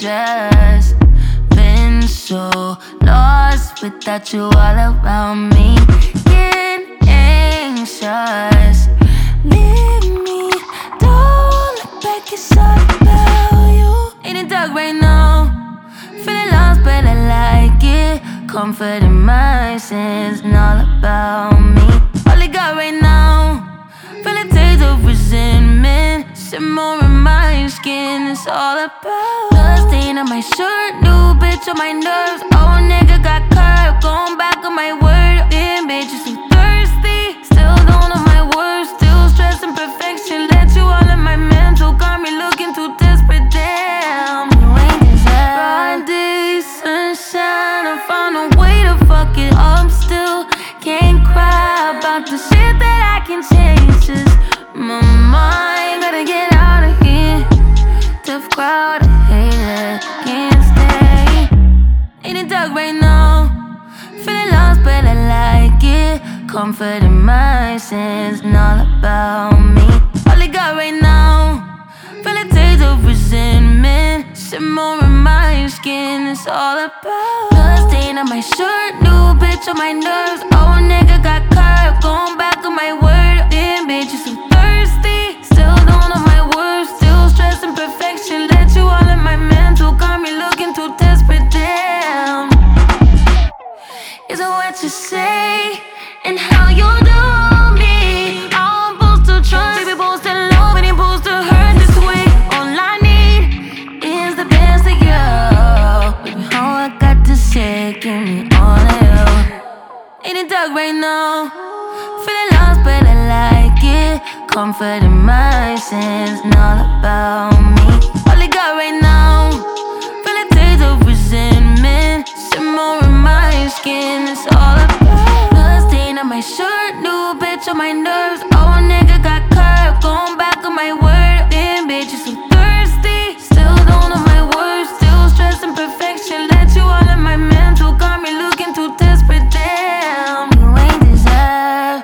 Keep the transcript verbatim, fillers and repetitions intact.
dangerous. Been so lost without you all around me. Getting anxious. Leave me, don't look back, it's all about you. In the dark right now, feeling lost but I like it. Comfort in my sins and all about me. All I got right now, feeling taste of resentment. Simmer in my skin, it's all about blood stain on my shirt, new bitch on my nerves. Old nigga got curved, going back on my word. Damn bitch, you so thirsty, still don't know my words. Still stressing perfection, let you all in my mental. Got me looking too desperate, damn. You ain't deserve broad day, sunshine, I found a way to fuck it up still. Can't cry about the shit that I can change, just my mind. Gotta get out of here. Tough crowd, I hate it, can't stay. In the dark right now, feeling lost but I like it. Comfort in my sins and all about me. All I got right now, feeling taste of resentment. Simmer in my skin, it's all about blood stain on my shirt, new bitch on my nerves. Old nigga got curved, going back on my word. Damn bitch, you so thirsty, still don't know my words. Still stressing perfection, let you all in my mental. Got me looking too desperate, damn. Is it what you say and how you do me? I'm supposed to trust, baby, supposed to love, and you're supposed to hurt this way. All I need is the best of you. Baby, all I got to say, give me all of you. In the dark right now, feeling lost but I like it. Comfort in my sins and all about me. All I got right now, feeling taste of resentment. Simmer in my skin, it's all about blood stain on my shirt, new bitch on my nerves. Old nigga got curved, going back on my word. Damn bitch, you so thirsty, still don't know my words. Still stressing perfection, let you all in my mental. Got me looking too desperate, damn. You ain't deserve.